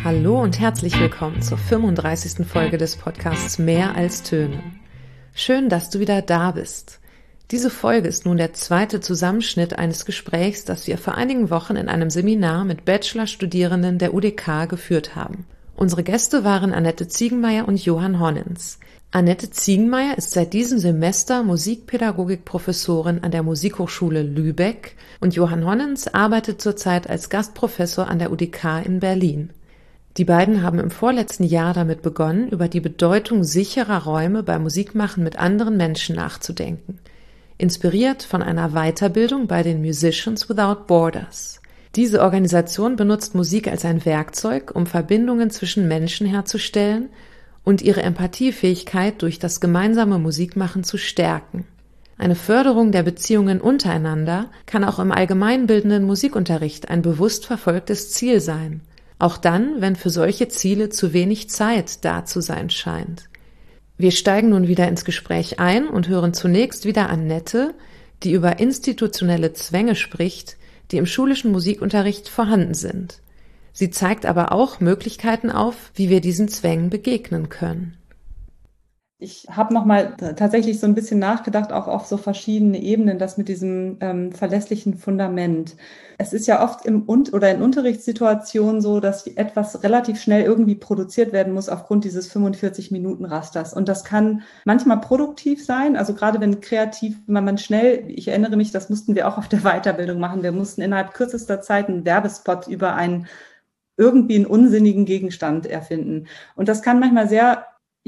Hallo und herzlich willkommen zur 35. Folge des Podcasts Mehr als Töne. Schön, dass du wieder da bist. Diese Folge ist nun der zweite Zusammenschnitt eines Gesprächs, das wir vor einigen Wochen in einem Seminar mit Bachelorstudierenden der UDK geführt haben. Unsere Gäste waren Annette Ziegenmeier und Johann Honnens. Annette Ziegenmeier ist seit diesem Semester Musikpädagogik-Professorin an der Musikhochschule Lübeck und Johann Honnens arbeitet zurzeit als Gastprofessor an der UDK in Berlin. Die beiden haben im vorletzten Jahr damit begonnen, über die Bedeutung sicherer Räume beim Musikmachen mit anderen Menschen nachzudenken. Inspiriert von einer Weiterbildung bei den Musicians Without Borders. Diese Organisation benutzt Musik als ein Werkzeug, um Verbindungen zwischen Menschen herzustellen und ihre Empathiefähigkeit durch das gemeinsame Musikmachen zu stärken. Eine Förderung der Beziehungen untereinander kann auch im allgemeinbildenden Musikunterricht ein bewusst verfolgtes Ziel sein. Auch dann, wenn für solche Ziele zu wenig Zeit da zu sein scheint. Wir steigen nun wieder ins Gespräch ein und hören zunächst wieder Annette, die über institutionelle Zwänge spricht, die im schulischen Musikunterricht vorhanden sind. Sie zeigt aber auch Möglichkeiten auf, wie wir diesen Zwängen begegnen können. Ich habe nochmal tatsächlich so ein bisschen nachgedacht, auch auf so verschiedene Ebenen, das mit diesem verlässlichen Fundament. Es ist ja oft in Unterrichtssituationen so, dass etwas relativ schnell irgendwie produziert werden muss aufgrund dieses 45-Minuten-Rasters. Und das kann manchmal produktiv sein, also gerade wenn man schnell, ich erinnere mich, das mussten wir auch auf der Weiterbildung machen, wir mussten innerhalb kürzester Zeit einen Werbespot über irgendwie einen unsinnigen Gegenstand erfinden. Und das kann manchmal sehr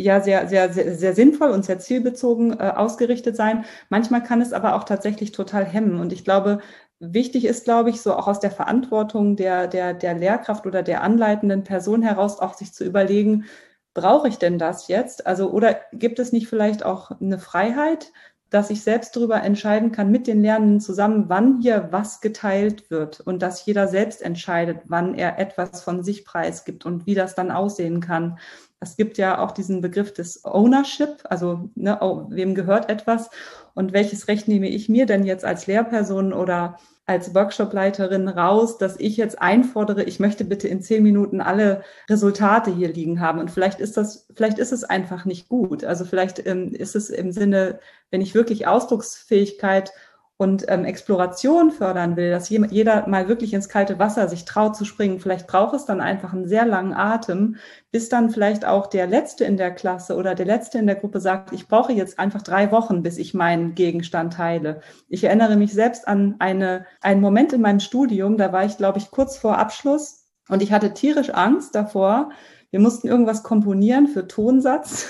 sinnvoll und sehr zielbezogen ausgerichtet sein. Manchmal kann es aber auch tatsächlich total hemmen. Und ich glaube, wichtig ist, so auch aus der Verantwortung der Lehrkraft oder der anleitenden Person heraus auch sich zu überlegen, brauche ich denn das jetzt? Also, oder gibt es nicht vielleicht auch eine Freiheit, dass ich selbst darüber entscheiden kann mit den Lernenden zusammen, wann hier was geteilt wird und dass jeder selbst entscheidet, wann er etwas von sich preisgibt und wie das dann aussehen kann. Es gibt ja auch diesen Begriff des Ownership, also wem gehört etwas und welches Recht nehme ich mir denn jetzt als Lehrperson oder als Workshopleiterin raus, dass ich jetzt einfordere, ich möchte bitte in 10 Minuten alle Resultate hier liegen haben. Und vielleicht ist es einfach nicht gut. Also vielleicht ist es im Sinne, wenn ich wirklich Ausdrucksfähigkeit und Exploration fördern will, dass jeder mal wirklich ins kalte Wasser sich traut zu springen. Vielleicht braucht es dann einfach einen sehr langen Atem, bis dann vielleicht auch der Letzte in der Klasse oder der Letzte in der Gruppe sagt, ich brauche jetzt einfach 3 Wochen, bis ich meinen Gegenstand teile. Ich erinnere mich selbst an einen Moment in meinem Studium, da war ich, glaube ich, kurz vor Abschluss und ich hatte tierisch Angst davor. Wir mussten irgendwas komponieren für Tonsatz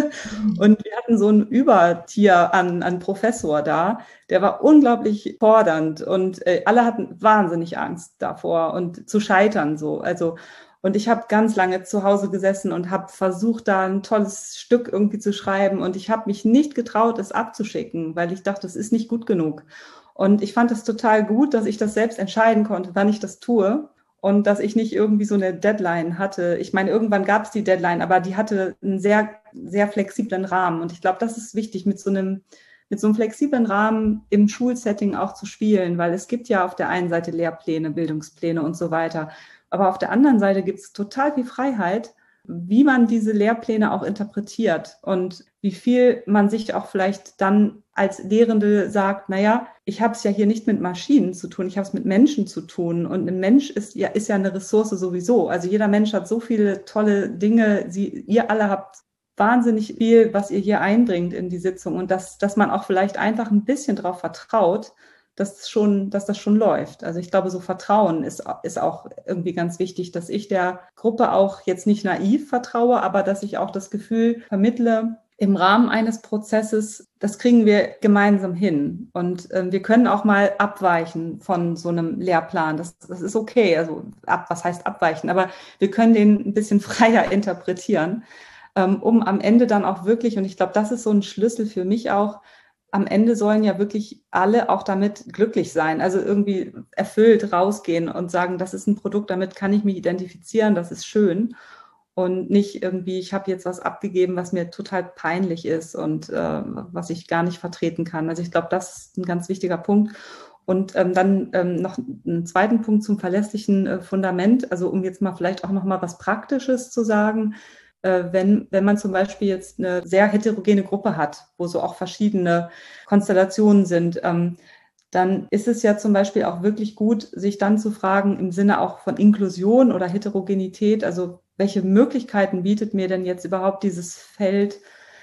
und wir hatten so ein Übertier an Professor da, der war unglaublich fordernd und alle hatten wahnsinnig Angst davor und zu scheitern so. Also und ich habe ganz lange zu Hause gesessen und habe versucht, da ein tolles Stück irgendwie zu schreiben und ich habe mich nicht getraut, es abzuschicken, weil ich dachte, es ist nicht gut genug. Und ich fand es total gut, dass ich das selbst entscheiden konnte, wann ich das tue. Und dass ich nicht irgendwie so eine Deadline hatte. Ich meine, irgendwann gab es die Deadline, aber die hatte einen sehr, sehr flexiblen Rahmen. Und ich glaube, das ist wichtig, mit so einem flexiblen Rahmen im Schulsetting auch zu spielen, weil es gibt ja auf der einen Seite Lehrpläne, Bildungspläne und so weiter. Aber auf der anderen Seite gibt es total viel Freiheit, wie man diese Lehrpläne auch interpretiert und wie viel man sich auch vielleicht dann als Lehrende sagt, naja, ich habe es ja hier nicht mit Maschinen zu tun, ich habe es mit Menschen zu tun und ein Mensch ist ja eine Ressource sowieso. Also jeder Mensch hat so viele tolle Dinge, ihr alle habt wahnsinnig viel, was ihr hier einbringt in die Sitzung und dass man auch vielleicht einfach ein bisschen darauf vertraut, dass das schon läuft. Also ich glaube, so Vertrauen ist auch irgendwie ganz wichtig, dass ich der Gruppe auch jetzt nicht naiv vertraue, aber dass ich auch das Gefühl vermittle, im Rahmen eines Prozesses, das kriegen wir gemeinsam hin. Und wir können auch mal abweichen von so einem Lehrplan. Das ist okay. Also was heißt abweichen? Aber wir können den ein bisschen freier interpretieren, um am Ende dann auch wirklich, und ich glaube, das ist so ein Schlüssel für mich auch, am Ende sollen ja wirklich alle auch damit glücklich sein, also irgendwie erfüllt rausgehen und sagen, das ist ein Produkt, damit kann ich mich identifizieren, das ist schön und nicht irgendwie, ich habe jetzt was abgegeben, was mir total peinlich ist und was ich gar nicht vertreten kann. Also ich glaube, das ist ein ganz wichtiger Punkt. Und dann noch einen zweiten Punkt zum verlässlichen Fundament, also um jetzt mal vielleicht auch noch mal was Praktisches zu sagen, wenn man zum Beispiel jetzt eine sehr heterogene Gruppe hat, wo so auch verschiedene Konstellationen sind, dann ist es ja zum Beispiel auch wirklich gut, sich dann zu fragen im Sinne auch von Inklusion oder Heterogenität, also welche Möglichkeiten bietet mir denn jetzt überhaupt dieses Feld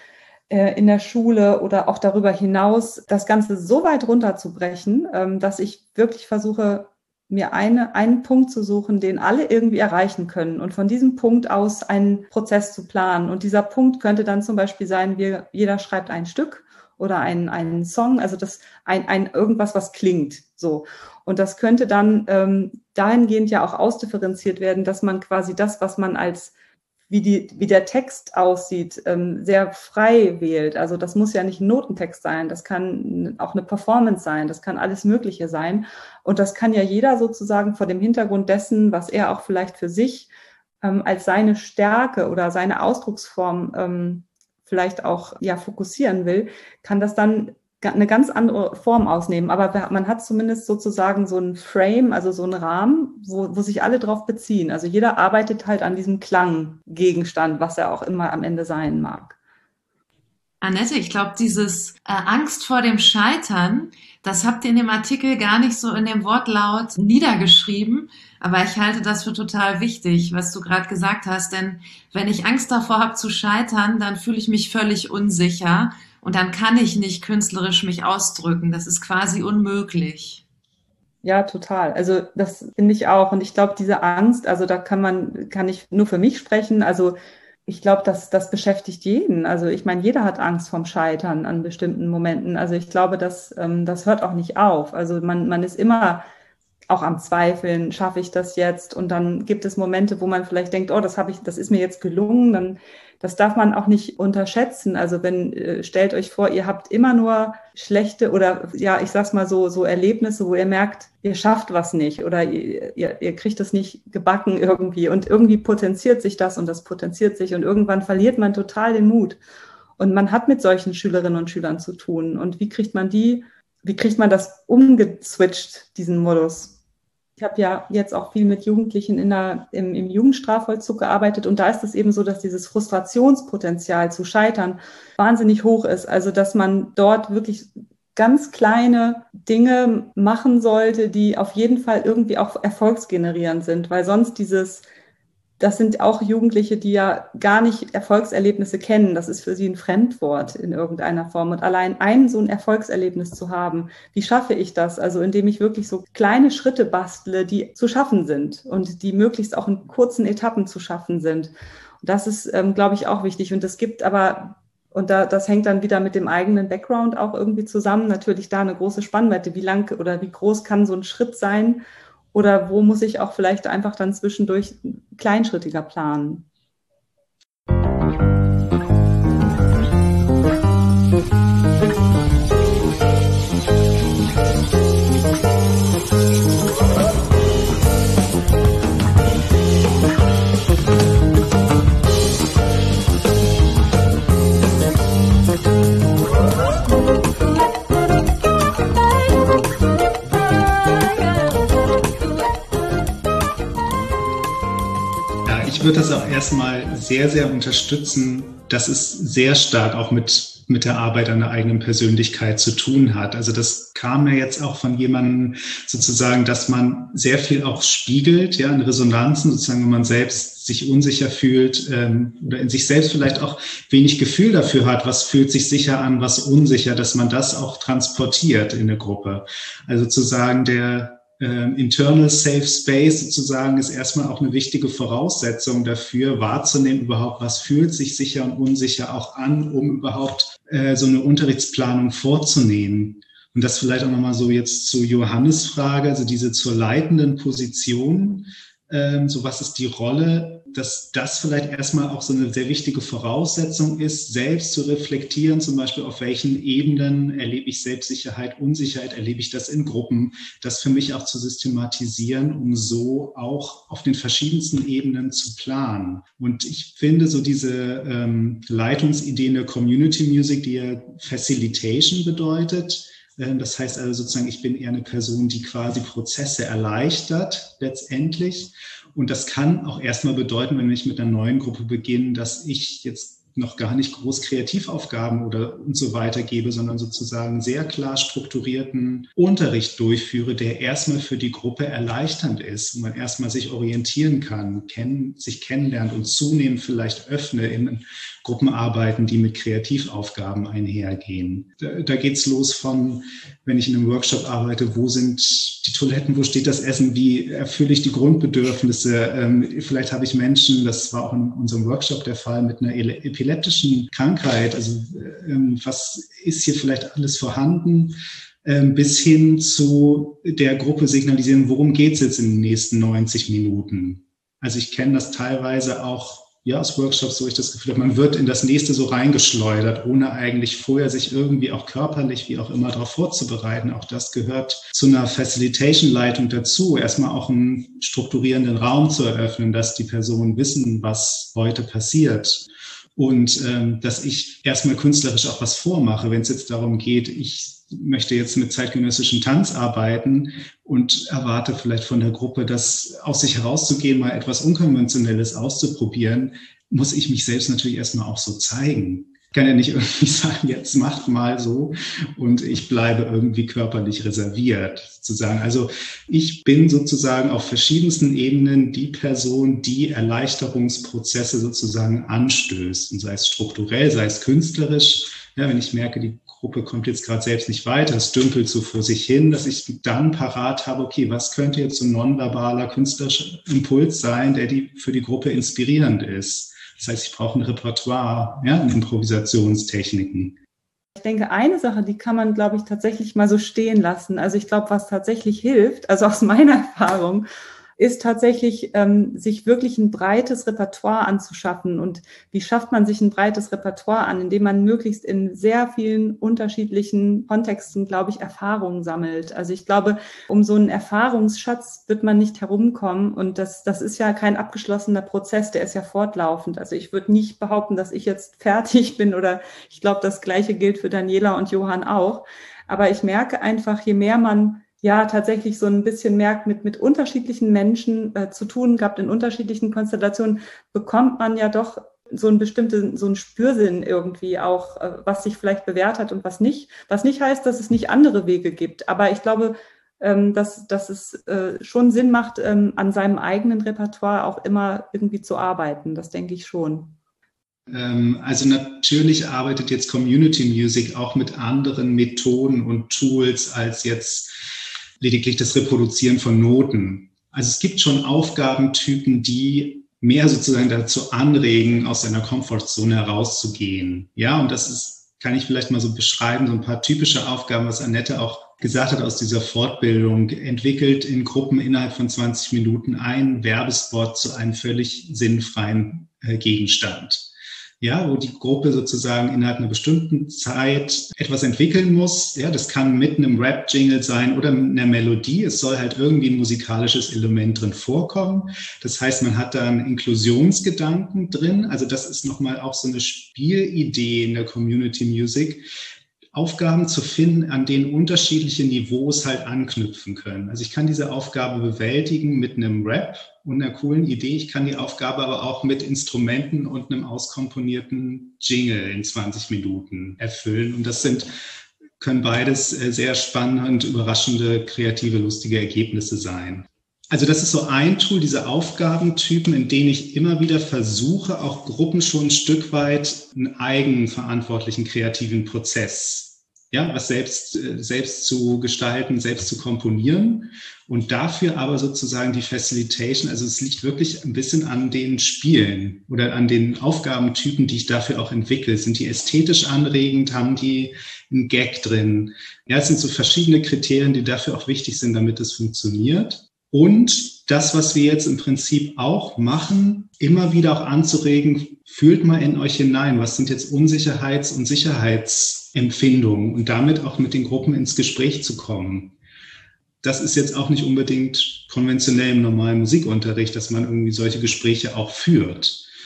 in der Schule oder auch darüber hinaus, das Ganze so weit runterzubrechen, dass ich wirklich versuche, mir einen Punkt zu suchen, den alle irgendwie erreichen können und von diesem Punkt aus einen Prozess zu planen. Und dieser Punkt könnte dann zum Beispiel sein, jeder schreibt ein Stück oder einen Song, also das ein irgendwas, was klingt, so. Und das könnte dann dahingehend ja auch ausdifferenziert werden, dass man quasi das, was man als wie der Text aussieht, sehr frei wählt. Also das muss ja nicht ein Notentext sein, das kann auch eine Performance sein, das kann alles Mögliche sein. Und das kann ja jeder sozusagen vor dem Hintergrund dessen, was er auch vielleicht für sich als seine Stärke oder seine Ausdrucksform vielleicht auch ja fokussieren will, kann das dann eine ganz andere Form ausnehmen. Aber man hat zumindest sozusagen so einen Frame, also so einen Rahmen, wo sich alle drauf beziehen. Also jeder arbeitet halt an diesem Klanggegenstand, was er auch immer am Ende sein mag. Annette, ich glaube, dieses Angst vor dem Scheitern, das habt ihr in dem Artikel gar nicht so in dem Wortlaut niedergeschrieben, aber ich halte das für total wichtig, was du gerade gesagt hast, denn wenn ich Angst davor habe zu scheitern, dann fühle ich mich völlig unsicher und dann kann ich nicht künstlerisch mich ausdrücken. Das ist quasi unmöglich. Ja, total. Also das finde ich auch. Und ich glaube, diese Angst, also da kann ich nur für mich sprechen. Also ich glaube, das beschäftigt jeden. Also ich meine, jeder hat Angst vorm Scheitern an bestimmten Momenten. Also ich glaube, das hört auch nicht auf. Also man ist immer auch am Zweifeln, schaffe ich das jetzt? Und dann gibt es Momente, wo man vielleicht denkt, oh, das ist mir jetzt gelungen. Das darf man auch nicht unterschätzen. Also stellt euch vor, ihr habt immer nur schlechte oder ja, ich sag's mal so Erlebnisse, wo ihr merkt, ihr schafft was nicht oder ihr kriegt das nicht gebacken irgendwie und irgendwie potenziert sich das und das potenziert sich und irgendwann verliert man total den Mut. Und man hat mit solchen Schülerinnen und Schülern zu tun. Und wie kriegt man das umgeswitcht, diesen Modus? Ich habe ja jetzt auch viel mit Jugendlichen im Jugendstrafvollzug gearbeitet und da ist es eben so, dass dieses Frustrationspotenzial zu scheitern wahnsinnig hoch ist. Also dass man dort wirklich ganz kleine Dinge machen sollte, die auf jeden Fall irgendwie auch erfolgsgenerierend sind, weil sonst das sind auch Jugendliche, die ja gar nicht Erfolgserlebnisse kennen. Das ist für sie ein Fremdwort in irgendeiner Form. Und allein so ein Erfolgserlebnis zu haben, wie schaffe ich das? Also indem ich wirklich so kleine Schritte bastle, die zu schaffen sind und die möglichst auch in kurzen Etappen zu schaffen sind. Und das ist, glaube ich, auch wichtig. Und es gibt aber, das hängt dann wieder mit dem eigenen Background auch irgendwie zusammen, natürlich da eine große Spannweite. Wie lang oder wie groß kann so ein Schritt sein? Oder wo muss ich auch vielleicht einfach dann zwischendurch kleinschrittiger planen? Ich würde das auch erstmal sehr, sehr unterstützen, dass es sehr stark auch mit der Arbeit an der eigenen Persönlichkeit zu tun hat. Also das kam ja jetzt auch von jemandem sozusagen, dass man sehr viel auch spiegelt, ja, in Resonanzen, sozusagen, wenn man selbst sich unsicher fühlt oder in sich selbst vielleicht auch wenig Gefühl dafür hat, was fühlt sich sicher an, was unsicher, dass man das auch transportiert in der Gruppe. Also zu sagen, der Internal Safe Space sozusagen ist erstmal auch eine wichtige Voraussetzung dafür, wahrzunehmen überhaupt, was fühlt sich sicher und unsicher auch an, um überhaupt so eine Unterrichtsplanung vorzunehmen. Und das vielleicht auch nochmal so jetzt zu Johannes' Frage, also diese zur leitenden Position, so was ist die Rolle, dass das vielleicht erstmal auch so eine sehr wichtige Voraussetzung ist, selbst zu reflektieren, zum Beispiel auf welchen Ebenen erlebe ich Selbstsicherheit, Unsicherheit, erlebe ich das in Gruppen, das für mich auch zu systematisieren, um so auch auf den verschiedensten Ebenen zu planen. Und ich finde so diese Leitungsidee in der Community Music, die ja Facilitation bedeutet, Das heißt also sozusagen, ich bin eher eine Person, die quasi Prozesse erleichtert letztendlich. Und das kann auch erstmal bedeuten, wenn ich mit einer neuen Gruppe beginne, dass ich jetzt noch gar nicht groß Kreativaufgaben und so weiter gebe, sondern sozusagen sehr klar strukturierten Unterricht durchführe, der erstmal für die Gruppe erleichternd ist und man erstmal sich orientieren kann, sich kennenlernt und zunehmend vielleicht öffne in Gruppenarbeiten, die mit Kreativaufgaben einhergehen. Da geht's los von, wenn ich in einem Workshop arbeite, wo sind die Toiletten, wo steht das Essen, wie erfülle ich die Grundbedürfnisse. Vielleicht habe ich Menschen, das war auch in unserem Workshop der Fall, mit einer epileptischen Krankheit, also was ist hier vielleicht alles vorhanden, bis hin zu der Gruppe signalisieren, worum geht's jetzt in den nächsten 90 Minuten. Also ich kenne das teilweise auch aus Workshops, wo ich das Gefühl habe, man wird in das nächste so reingeschleudert, ohne eigentlich vorher sich irgendwie auch körperlich, wie auch immer, darauf vorzubereiten. Auch das gehört zu einer Facilitation-Leitung dazu, erstmal auch einen strukturierenden Raum zu eröffnen, dass die Personen wissen, was heute passiert. Und dass ich erstmal künstlerisch auch was vormache, wenn es jetzt darum geht, ich möchte jetzt mit zeitgenössischem Tanz arbeiten und erwarte vielleicht von der Gruppe, das aus sich herauszugehen, mal etwas Unkonventionelles auszuprobieren, muss ich mich selbst natürlich erstmal auch so zeigen. Ich kann ja nicht irgendwie sagen, jetzt macht mal so und ich bleibe irgendwie körperlich reserviert, sozusagen. Also ich bin sozusagen auf verschiedensten Ebenen die Person, die Erleichterungsprozesse sozusagen anstößt, und sei es strukturell, sei es künstlerisch. Ja, wenn ich merke, die Gruppe kommt jetzt gerade selbst nicht weiter, es dümpelt so vor sich hin, dass ich dann parat habe, okay, was könnte jetzt so ein nonverbaler künstlerischer Impuls sein, der für die Gruppe inspirierend ist. Das heißt, ich brauche ein Repertoire, an Improvisationstechniken. Ich denke, eine Sache, die kann man, glaube ich, tatsächlich mal so stehen lassen. Also ich glaube, was tatsächlich hilft, also aus meiner Erfahrung, ist tatsächlich, sich wirklich ein breites Repertoire anzuschaffen. Und wie schafft man sich ein breites Repertoire an? Indem man möglichst in sehr vielen unterschiedlichen Kontexten, glaube ich, Erfahrungen sammelt. Also ich glaube, um so einen Erfahrungsschatz wird man nicht herumkommen. Und das ist ja kein abgeschlossener Prozess, der ist ja fortlaufend. Also ich würde nicht behaupten, dass ich jetzt fertig bin, oder ich glaube, das Gleiche gilt für Daniela und Johann auch. Aber ich merke einfach, je mehr man tatsächlich so ein bisschen merkt, mit unterschiedlichen Menschen zu tun gehabt, in unterschiedlichen Konstellationen, bekommt man ja doch so einen Spürsinn irgendwie auch, was sich vielleicht bewährt hat und was nicht. Was nicht heißt, dass es nicht andere Wege gibt. Aber ich glaube, dass es schon Sinn macht, an seinem eigenen Repertoire auch immer irgendwie zu arbeiten. Das denke ich schon. Also natürlich arbeitet jetzt Community Music auch mit anderen Methoden und Tools als jetzt lediglich das Reproduzieren von Noten. Also es gibt schon Aufgabentypen, die mehr sozusagen dazu anregen, aus seiner Komfortzone herauszugehen. Ja, und kann ich vielleicht mal so beschreiben, so ein paar typische Aufgaben, was Annette auch gesagt hat aus dieser Fortbildung, entwickelt in Gruppen innerhalb von 20 Minuten ein Werbespot zu einem völlig sinnfreien Gegenstand. Ja, wo die Gruppe sozusagen innerhalb einer bestimmten Zeit etwas entwickeln muss. Ja, das kann mit einem Rap-Jingle sein oder mit einer Melodie. Es soll halt irgendwie ein musikalisches Element drin vorkommen. Das heißt, man hat da einen Inklusionsgedanken drin. Also das ist nochmal auch so eine Spielidee in der Community Music, Aufgaben zu finden, an denen unterschiedliche Niveaus halt anknüpfen können. Also ich kann diese Aufgabe bewältigen mit einem Rap und einer coolen Idee. Ich kann die Aufgabe aber auch mit Instrumenten und einem auskomponierten Jingle in 20 Minuten erfüllen. Und das können beides sehr spannende, überraschende, kreative, lustige Ergebnisse sein. Also das ist so ein Tool, diese Aufgabentypen, in denen ich immer wieder versuche, auch Gruppen schon ein Stück weit einen eigenverantwortlichen kreativen Prozess, was selbst zu gestalten, selbst zu komponieren und dafür aber sozusagen die Facilitation, also es liegt wirklich ein bisschen an den Spielen oder an den Aufgabentypen, die ich dafür auch entwickle. Sind die ästhetisch anregend, haben die einen Gag drin? Ja, es sind so verschiedene Kriterien, die dafür auch wichtig sind, damit es funktioniert. Und das, was wir jetzt im Prinzip auch machen, immer wieder auch anzuregen, fühlt mal in euch hinein, was sind jetzt Unsicherheits- und Sicherheitsempfindungen und damit auch mit den Gruppen ins Gespräch zu kommen. Das ist jetzt auch nicht unbedingt konventionell im normalen Musikunterricht, dass man irgendwie solche Gespräche auch führt.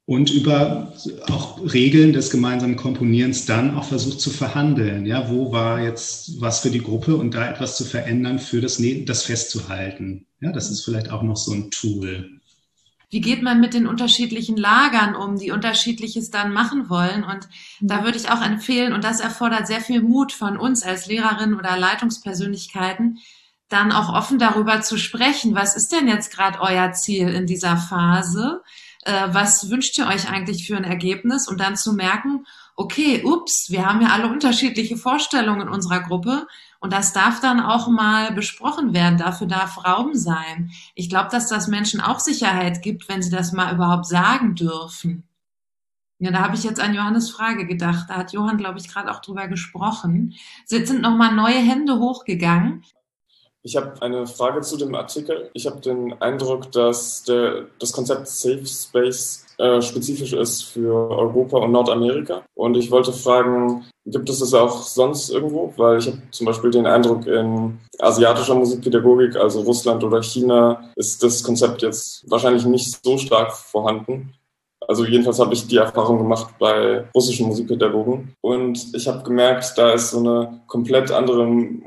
und über auch Regeln des gemeinsamen Komponierens dann auch versucht zu verhandeln. Ja, wo war jetzt was für die Gruppe und da etwas zu verändern für das festzuhalten. Ja, das ist vielleicht auch noch so ein Tool. Wie geht man mit den unterschiedlichen Lagern um, die Unterschiedliches dann machen wollen? Und da würde ich auch empfehlen, und das erfordert sehr viel Mut von uns als Lehrerinnen oder Leitungspersönlichkeiten, dann auch offen darüber zu sprechen. Was ist denn jetzt gerade euer Ziel in dieser Phase? Was wünscht ihr euch eigentlich für ein Ergebnis? Und dann zu merken, okay, ups, wir haben ja alle unterschiedliche Vorstellungen in unserer Gruppe und das darf dann auch mal besprochen werden. Dafür darf Raum sein. Ich glaube, dass das Menschen auch Sicherheit gibt, wenn sie das mal überhaupt sagen dürfen. Ja, da habe ich jetzt an Johannes Frage gedacht. Da hat Johann, glaube ich, gerade auch drüber gesprochen. Jetzt sind nochmal neue Hände hochgegangen. Ich habe eine Frage zu dem Artikel. Ich habe den Eindruck, dass das Konzept Safe Space spezifisch ist für Europa und Nordamerika. Und ich wollte fragen, gibt es das auch sonst irgendwo? Weil ich habe zum Beispiel den Eindruck, in asiatischer Musikpädagogik, also Russland oder China, ist das Konzept jetzt wahrscheinlich nicht so stark vorhanden. Also jedenfalls habe ich die Erfahrung gemacht bei russischen Musikpädagogen. Und ich habe gemerkt, da ist so eine komplett andere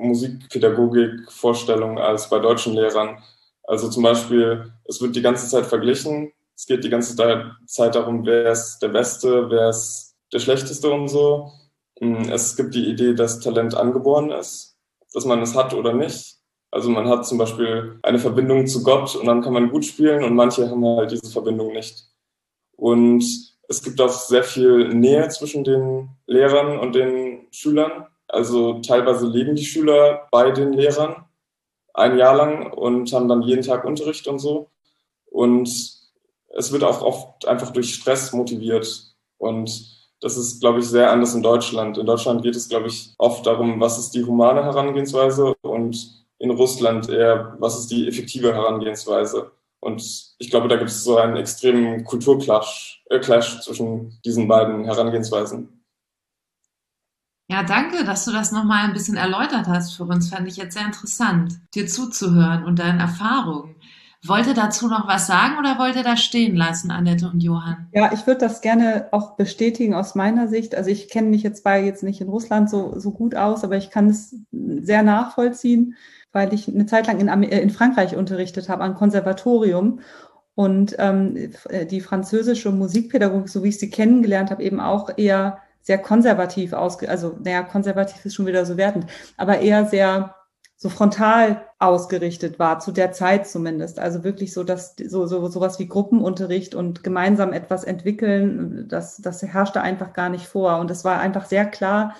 Musikpädagogik-Vorstellung als bei deutschen Lehrern. Also zum Beispiel, es wird die ganze Zeit verglichen. Es geht die ganze Zeit darum, wer ist der Beste, wer ist der Schlechteste und so. Es gibt die Idee, dass Talent angeboren ist, dass man es hat oder nicht. Also man hat zum Beispiel eine Verbindung zu Gott und dann kann man gut spielen und manche haben halt diese Verbindung nicht. Und es gibt auch sehr viel Nähe zwischen den Lehrern und den Schülern. Also teilweise leben die Schüler bei den Lehrern ein Jahr lang und haben dann jeden Tag Unterricht und so. Und es wird auch oft einfach durch Stress motiviert. Und das ist, glaube ich, sehr anders in Deutschland. In Deutschland geht es, glaube ich, oft darum, was ist die humane Herangehensweise und in Russland eher, was ist die effektive Herangehensweise. Und ich glaube, da gibt es so einen extremen Kulturclash zwischen diesen beiden Herangehensweisen. Ja, danke, dass du das nochmal ein bisschen erläutert hast für uns. Fand ich jetzt sehr interessant, dir zuzuhören und deinen Erfahrungen. Wollt ihr dazu noch was sagen oder wollt ihr das stehen lassen, Annette und Johann? Ja, ich würde das gerne auch bestätigen aus meiner Sicht. Also ich kenne mich jetzt nicht in Russland so gut aus, aber ich kann es sehr nachvollziehen, weil ich eine Zeit lang in Frankreich unterrichtet habe, am Konservatorium. Und die französische Musikpädagogik, so wie ich sie kennengelernt habe, eben auch eher sehr konservativ konservativ ist schon wieder so wertend, aber eher sehr so frontal ausgerichtet war, zu der Zeit zumindest. Also wirklich so, dass sowas wie Gruppenunterricht und gemeinsam etwas entwickeln, das herrschte einfach gar nicht vor. Und es war einfach sehr klar,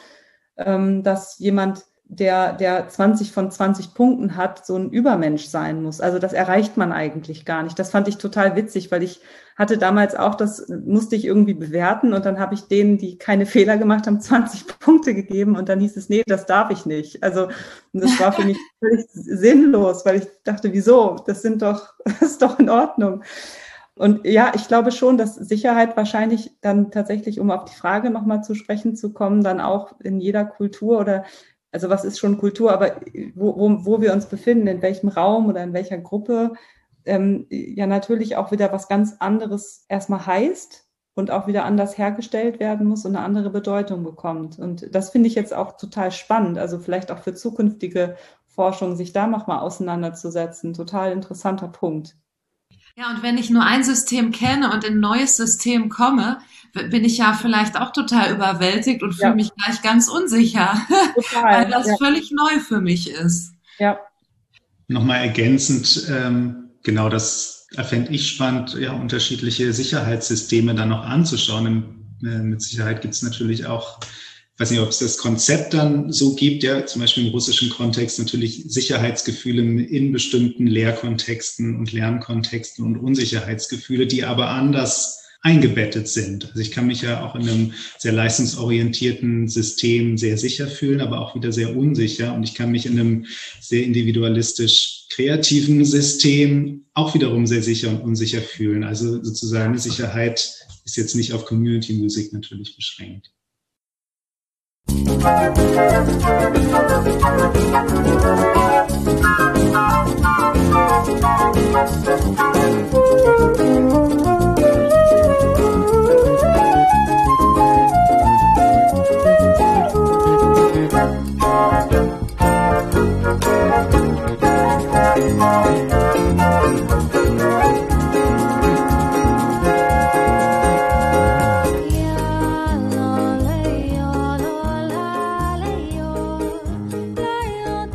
dass jemand, der 20 von 20 Punkten hat, so ein Übermensch sein muss. Also das erreicht man eigentlich gar nicht. Das fand ich total witzig, weil ich hatte damals auch, das musste ich irgendwie bewerten und dann habe ich denen, die keine Fehler gemacht haben, 20 Punkte gegeben und dann hieß es, nee, das darf ich nicht. Also das war für mich völlig sinnlos, weil ich dachte, wieso? Das ist doch in Ordnung. Und ja, ich glaube schon, dass Sicherheit wahrscheinlich dann tatsächlich, um auf die Frage nochmal zu sprechen zu kommen, dann auch in jeder Kultur also was ist schon Kultur, aber wo wir uns befinden, in welchem Raum oder in welcher Gruppe, ja natürlich auch wieder was ganz anderes erstmal heißt und auch wieder anders hergestellt werden muss und eine andere Bedeutung bekommt. Und das finde ich jetzt auch total spannend, also vielleicht auch für zukünftige Forschung, sich da nochmal auseinanderzusetzen. Total interessanter Punkt. Ja, und wenn ich nur ein System kenne und in ein neues System komme, bin ich ja vielleicht auch total überwältigt und fühle mich gleich ganz unsicher, total, weil das völlig neu für mich ist. Ja. Nochmal ergänzend, genau das fände ich spannend, ja, unterschiedliche Sicherheitssysteme dann noch anzuschauen. Mit Sicherheit gibt es natürlich auch, ich weiß nicht, ob es das Konzept dann so gibt, ja, zum Beispiel im russischen Kontext natürlich Sicherheitsgefühle in bestimmten Lehrkontexten und Lernkontexten und Unsicherheitsgefühle, die aber anders eingebettet sind. Also ich kann mich ja auch in einem sehr leistungsorientierten System sehr sicher fühlen, aber auch wieder sehr unsicher. Und ich kann mich in einem sehr individualistisch kreativen System auch wiederum sehr sicher und unsicher fühlen. Also sozusagen Sicherheit ist jetzt nicht auf Community Music natürlich beschränkt.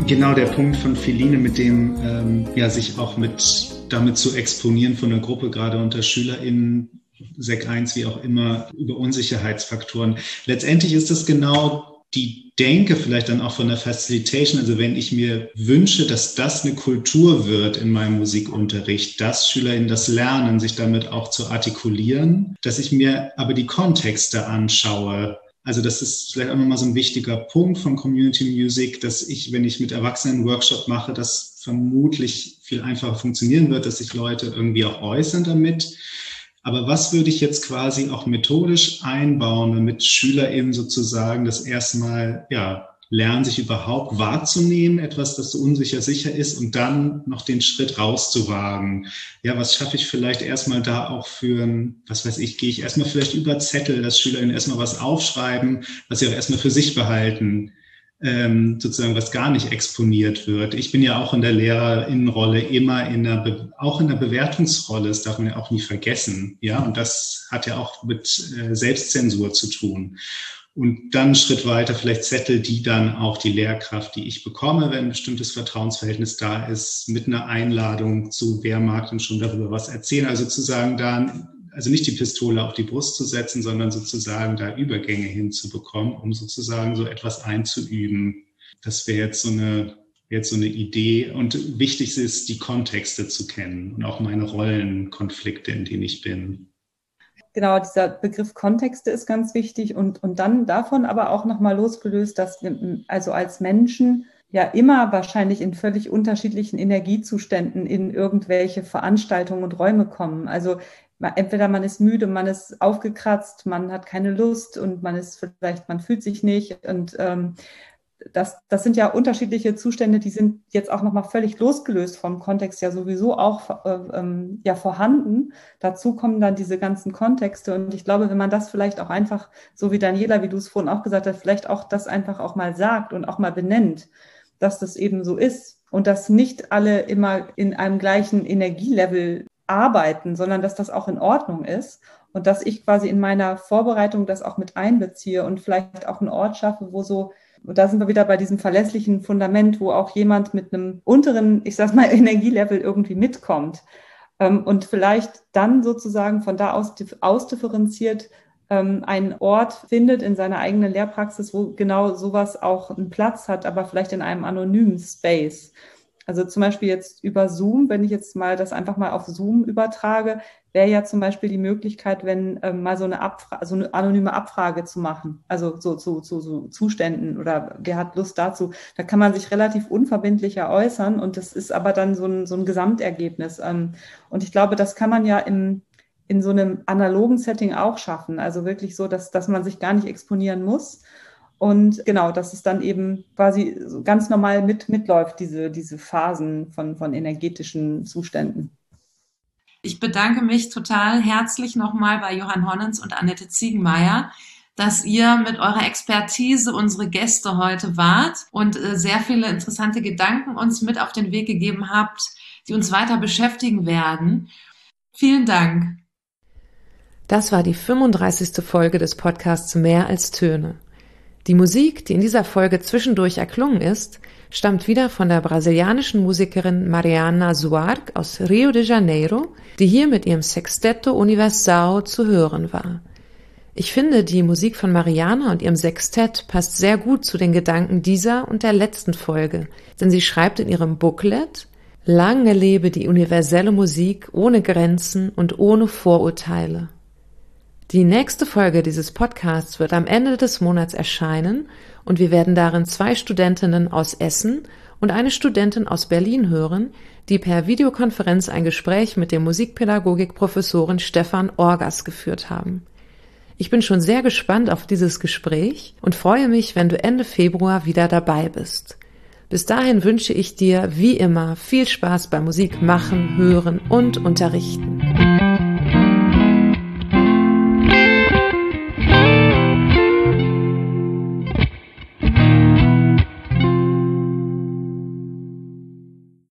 Genau, der Punkt von Feline mit dem, sich auch damit zu exponieren von der Gruppe, gerade unter SchülerInnen, Sek 1, wie auch immer, über Unsicherheitsfaktoren. Letztendlich ist das genau die Denke vielleicht dann auch von der Facilitation. Also wenn ich mir wünsche, dass das eine Kultur wird in meinem Musikunterricht, dass SchülerInnen das lernen, sich damit auch zu artikulieren, dass ich mir aber die Kontexte anschaue. Also das ist vielleicht auch nochmal so ein wichtiger Punkt von Community Music, dass ich, wenn ich mit Erwachsenen einen Workshop mache, das vermutlich viel einfacher funktionieren wird, dass sich Leute irgendwie auch äußern damit. Aber was würde ich jetzt quasi auch methodisch einbauen, damit SchülerInnen sozusagen das erstmal lernen, sich überhaupt wahrzunehmen, etwas, das so unsicher sicher ist, und dann noch den Schritt rauszuwagen. Ja, was schaffe ich vielleicht erstmal da auch für gehe ich erstmal vielleicht über Zettel, dass SchülerInnen erstmal was aufschreiben, was sie auch erstmal für sich behalten, sozusagen, was gar nicht exponiert wird. Ich bin ja auch in der LehrerInnenrolle immer auch in der Bewertungsrolle, das darf man ja auch nie vergessen. Ja, und das hat ja auch mit Selbstzensur zu tun. Und dann einen Schritt weiter vielleicht Zettel, die dann auch die Lehrkraft, die ich bekomme, wenn ein bestimmtes Vertrauensverhältnis da ist, mit einer Einladung zu, wer mag denn schon darüber was erzählen. Also sozusagen also nicht die Pistole auf die Brust zu setzen, sondern sozusagen da Übergänge hinzubekommen, um sozusagen so etwas einzuüben. Das wäre jetzt so eine Idee. Und wichtig ist, die Kontexte zu kennen und auch meine Rollenkonflikte, in denen ich bin. Genau, dieser Begriff Kontexte ist ganz wichtig und dann davon aber auch nochmal losgelöst, dass wir also als Menschen ja immer wahrscheinlich in völlig unterschiedlichen Energiezuständen in irgendwelche Veranstaltungen und Räume kommen. Also entweder man ist müde, man ist aufgekratzt, man hat keine Lust und man fühlt sich nicht, und das sind ja unterschiedliche Zustände, die sind jetzt auch nochmal völlig losgelöst vom Kontext ja sowieso auch vorhanden. Dazu kommen dann diese ganzen Kontexte, und ich glaube, wenn man das vielleicht auch einfach, so wie Daniela, wie du es vorhin auch gesagt hast, vielleicht auch das einfach auch mal sagt und auch mal benennt, dass das eben so ist und dass nicht alle immer in einem gleichen Energielevel arbeiten, sondern dass das auch in Ordnung ist und dass ich quasi in meiner Vorbereitung das auch mit einbeziehe und vielleicht auch einen Ort schaffe, und da sind wir wieder bei diesem verlässlichen Fundament, wo auch jemand mit einem unteren, ich sag mal, Energielevel irgendwie mitkommt, und vielleicht dann sozusagen von da aus ausdifferenziert einen Ort findet in seiner eigenen Lehrpraxis, wo genau sowas auch einen Platz hat, aber vielleicht in einem anonymen Space. Also zum Beispiel jetzt über Zoom, wenn ich jetzt mal das einfach mal auf Zoom übertrage, wäre ja zum Beispiel die Möglichkeit, wenn mal so eine anonyme Abfrage zu machen, also so Zuständen oder wer hat Lust dazu. Da kann man sich relativ unverbindlicher äußern, und das ist aber dann so ein Gesamtergebnis. Und ich glaube, das kann man ja in so einem analogen Setting auch schaffen. Also wirklich so, dass man sich gar nicht exponieren muss. Und genau, dass es dann eben quasi so ganz normal mitläuft, diese Phasen von energetischen Zuständen. Ich bedanke mich total herzlich nochmal bei Johann Honnens und Annette Ziegenmeier, dass ihr mit eurer Expertise unsere Gäste heute wart und sehr viele interessante Gedanken uns mit auf den Weg gegeben habt, die uns weiter beschäftigen werden. Vielen Dank. Das war die 35. Folge des Podcasts Mehr als Töne. Die Musik, die in dieser Folge zwischendurch erklungen ist, stammt wieder von der brasilianischen Musikerin Mariana Zuark aus Rio de Janeiro, die hier mit ihrem Sexteto Universal zu hören war. Ich finde, die Musik von Mariana und ihrem Sextett passt sehr gut zu den Gedanken dieser und der letzten Folge, denn sie schreibt in ihrem Booklet: Lange lebe die universelle Musik ohne Grenzen und ohne Vorurteile. Die nächste Folge dieses Podcasts wird am Ende des Monats erscheinen und wir werden darin 2 Studentinnen aus Essen und eine Studentin aus Berlin hören, die per Videokonferenz ein Gespräch mit dem Musikpädagogikprofessoren Stefan Orgas geführt haben. Ich bin schon sehr gespannt auf dieses Gespräch und freue mich, wenn du Ende Februar wieder dabei bist. Bis dahin wünsche ich dir, wie immer, viel Spaß beim Musik machen, hören und unterrichten.